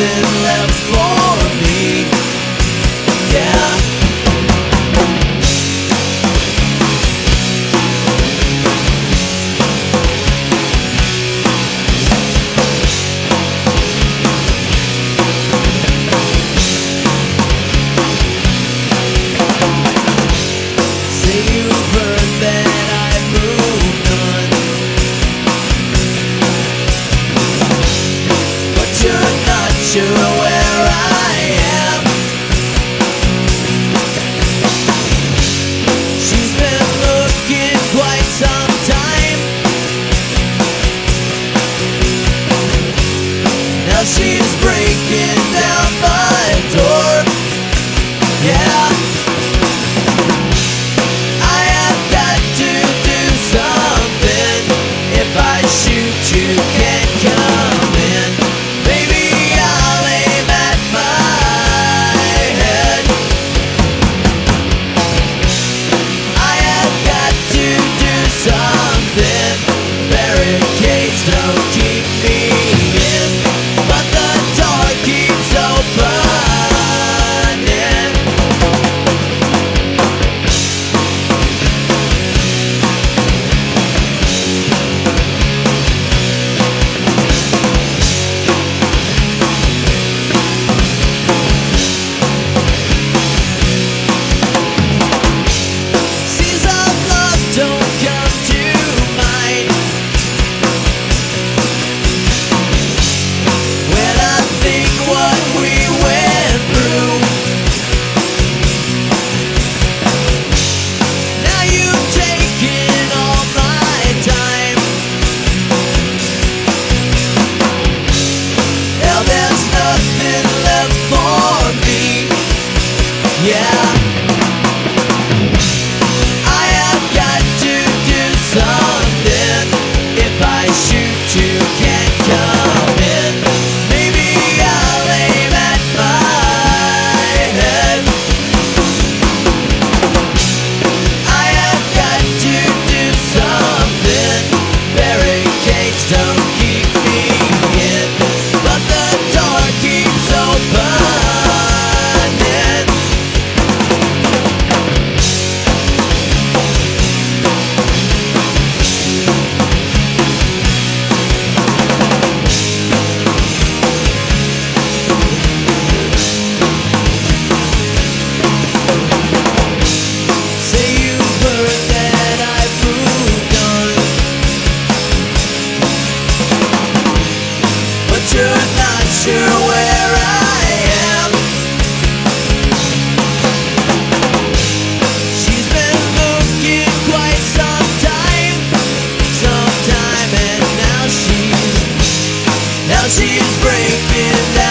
nothing left for me. Yeah. Sure where I am. She's been looking quite some time. Now she's breaking down my door. Yeah, I have got to do something. If I shoot, you can't come in. Barricades don't keep me in, but the door keeps opening. Seas of love don't come to mind when I think what we went through. Now you've taken all my time. Now there's nothing left for me. Yeah, I have got to do something. If I shoot, you can't come in. Maybe I'll aim at my head. I have got to do something. Barricades don't keep me in, but the door keeps opening. You're not sure where I am. She's been looking quite some time, and now she's breaking down.